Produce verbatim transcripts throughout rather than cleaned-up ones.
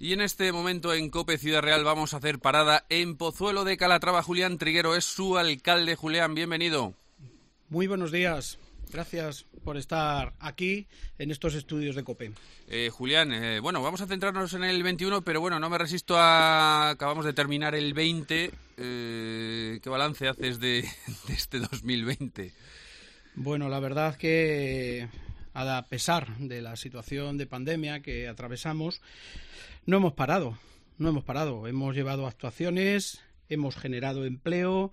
Y en este momento en COPE Ciudad Real vamos a hacer parada en Pozuelo de Calatrava. Julián Triguero es su alcalde. Julián, bienvenido. Muy buenos días. Gracias por estar aquí en estos estudios de COPE. Eh, Julián, eh, bueno, vamos a centrarnos en el veintiuno, pero bueno, no me resisto a... Acabamos de terminar el veinte. Eh, ¿Qué balance haces de, de este dos mil veinte? Bueno, la verdad que a pesar de la situación de pandemia que atravesamos, no hemos parado, no hemos parado. Hemos llevado actuaciones, hemos generado empleo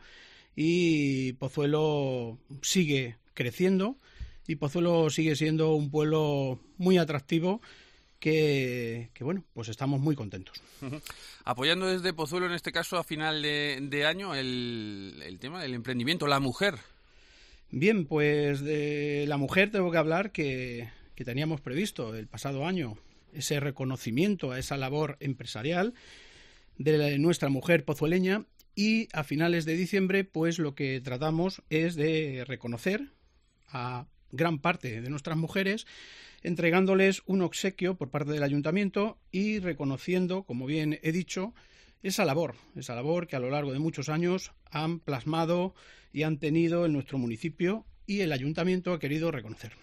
y Pozuelo sigue creciendo y Pozuelo sigue siendo un pueblo muy atractivo que, que bueno, pues estamos muy contentos. Uh-huh. Apoyando desde Pozuelo, en este caso, a final de, de año, el, el tema del emprendimiento, la mujer. Bien, pues de la mujer tengo que hablar que, que teníamos previsto el pasado año ese reconocimiento a esa labor empresarial de la, nuestra mujer pozueleña, y a finales de diciembre pues lo que tratamos es de reconocer a gran parte de nuestras mujeres, entregándoles un obsequio por parte del ayuntamiento y reconociendo, como bien he dicho, esa labor, esa labor que a lo largo de muchos años han plasmado y han tenido en nuestro municipio, y el ayuntamiento ha querido reconocer.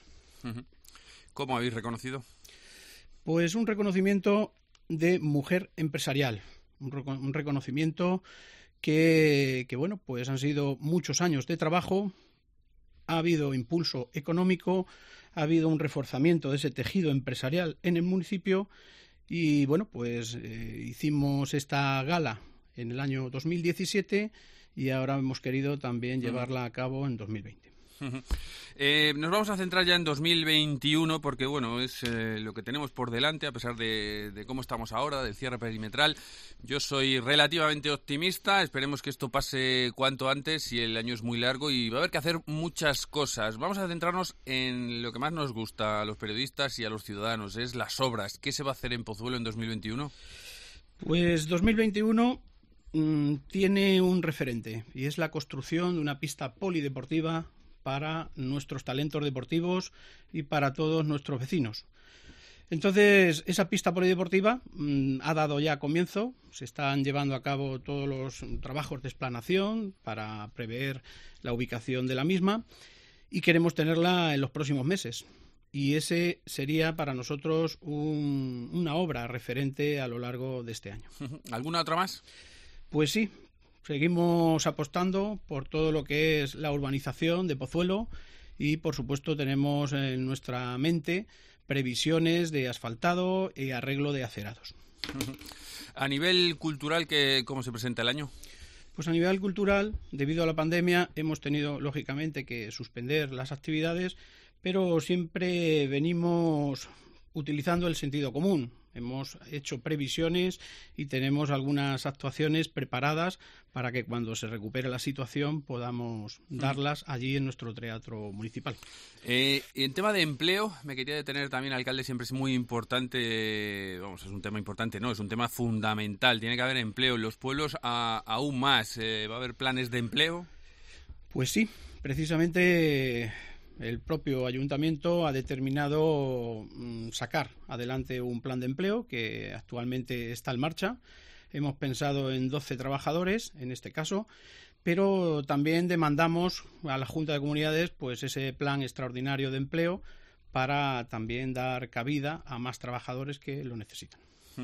¿Cómo habéis reconocido? Pues un reconocimiento de mujer empresarial, un, un reconocimiento que, que, bueno, pues han sido muchos años de trabajo, ha habido impulso económico, ha habido un reforzamiento de ese tejido empresarial en el municipio y, bueno, pues eh, hicimos esta gala en el año dos mil diecisiete y ahora hemos querido también llevarla a cabo en dos mil veinte. Uh-huh. Eh, nos vamos a centrar ya en dos mil veintiuno porque, bueno, es eh, lo que tenemos por delante, a pesar de, de cómo estamos ahora, del cierre perimetral. Yo soy relativamente optimista, esperemos que esto pase cuanto antes, y el año es muy largo y va a haber que hacer muchas cosas. Vamos a centrarnos en lo que más nos gusta a los periodistas y a los ciudadanos, es las obras. ¿Qué se va a hacer en Pozuelo en dos mil veintiuno? Pues dos mil veintiuno mmm, tiene un referente, y es la construcción de una pista polideportiva para nuestros talentos deportivos y para todos nuestros vecinos. Entonces, esa pista polideportiva mmm, ha dado ya comienzo, se están llevando a cabo todos los trabajos de explanación para prever la ubicación de la misma y queremos tenerla en los próximos meses. Y ese sería para nosotros un, una obra referente a lo largo de este año. ¿Alguna otra más? Pues sí. Seguimos apostando por todo lo que es la urbanización de Pozuelo y, por supuesto, tenemos en nuestra mente previsiones de asfaltado y arreglo de acerados. A nivel cultural, ¿qué, ¿cómo se presenta el año? Pues a nivel cultural, debido a la pandemia, hemos tenido, lógicamente, que suspender las actividades, pero siempre venimos utilizando el sentido común. Hemos hecho previsiones y tenemos algunas actuaciones preparadas para que cuando se recupere la situación podamos darlas allí en nuestro teatro municipal. Eh, en tema de empleo, me quería detener también, alcalde, siempre es muy importante, vamos, es un tema importante, no, es un tema fundamental, tiene que haber empleo en los pueblos a, aún más. Eh, ¿Va a haber planes de empleo? Pues sí, precisamente el propio ayuntamiento ha determinado mmm, sacar adelante un plan de empleo que actualmente está en marcha. Hemos pensado en doce trabajadores en este caso, pero también demandamos a la Junta de Comunidades pues ese plan extraordinario de empleo para también dar cabida a más trabajadores que lo necesitan.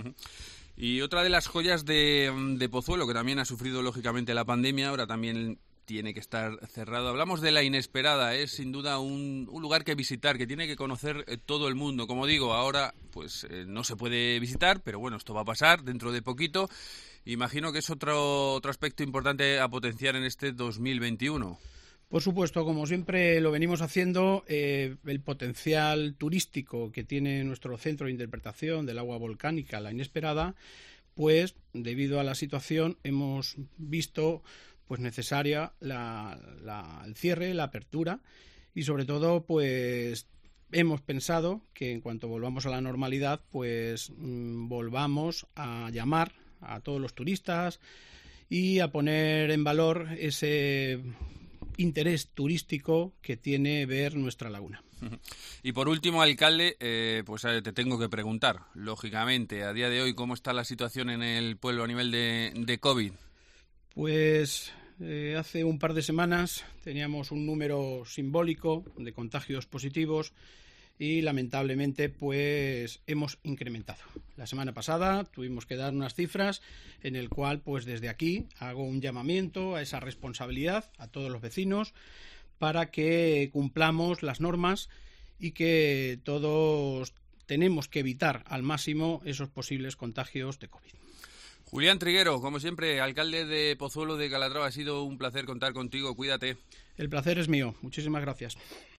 Y otra de las joyas de, de Pozuelo, que también ha sufrido lógicamente la pandemia, ahora también tiene que estar cerrado. Hablamos de La Inesperada, es sin duda un, un lugar que visitar, que tiene que conocer eh, todo el mundo. Como digo, ahora pues eh, no se puede visitar, pero bueno, esto va a pasar dentro de poquito. Imagino que es otro, otro aspecto importante a potenciar en este dos mil veintiuno. Por supuesto, como siempre lo venimos haciendo, eh, el potencial turístico que tiene nuestro centro de interpretación del agua volcánica, La Inesperada, pues debido a la situación hemos visto pues necesaria la, la, el cierre, la apertura, y sobre todo pues hemos pensado que en cuanto volvamos a la normalidad pues mmm, volvamos a llamar a todos los turistas y a poner en valor ese interés turístico que tiene ver nuestra laguna. Y por último, alcalde, eh, pues eh, te tengo que preguntar, lógicamente, a día de hoy, ¿cómo está la situación en el pueblo a nivel de, de COVID? Pues eh, hace un par de semanas teníamos un número simbólico de contagios positivos y lamentablemente pues hemos incrementado. La semana pasada tuvimos que dar unas cifras en el cual pues desde aquí hago un llamamiento a esa responsabilidad a todos los vecinos para que cumplamos las normas y que todos tenemos que evitar al máximo esos posibles contagios de COVID. Julián Triguero, como siempre, alcalde de Pozuelo de Calatrava, ha sido un placer contar contigo. Cuídate. El placer es mío. Muchísimas gracias.